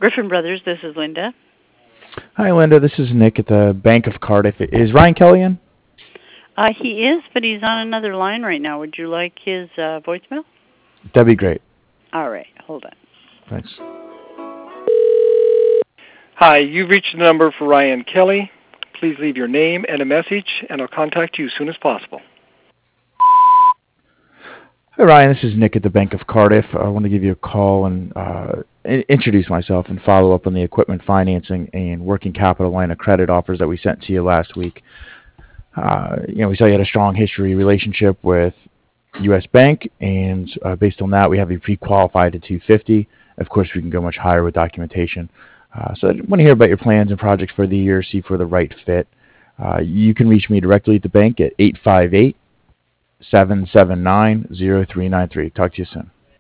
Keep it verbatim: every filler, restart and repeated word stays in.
Griffin Brothers, this is Linda. Hi, Linda. This is Nick at the Bank of Cardiff. Is Ryan Kelly in? Uh, he is, but he's on another line right now. Would you like his uh, voicemail? That'd be great. All right, hold on. Thanks. Hi, you've reached the number for Ryan Kelly. Please leave your name and a message, and I'll contact you as soon as possible. Hi, Ryan. This is Nick at the Bank of Cardiff. I want to give you a call and uh, introduce myself and follow up on the equipment financing and working capital line of credit offers that we sent to you last week. Uh, you know, we saw you had a strong history relationship with U S Bank, and uh, based on that, we have you pre-qualified to two hundred fifty dollars. Of course, we can go much higher with documentation. Uh, so I want to hear about your plans and projects for the year, see if we're the right fit. Uh, you can reach me directly at the bank at eight five eight, seven seven nine, zero three nine three. Talk to you soon.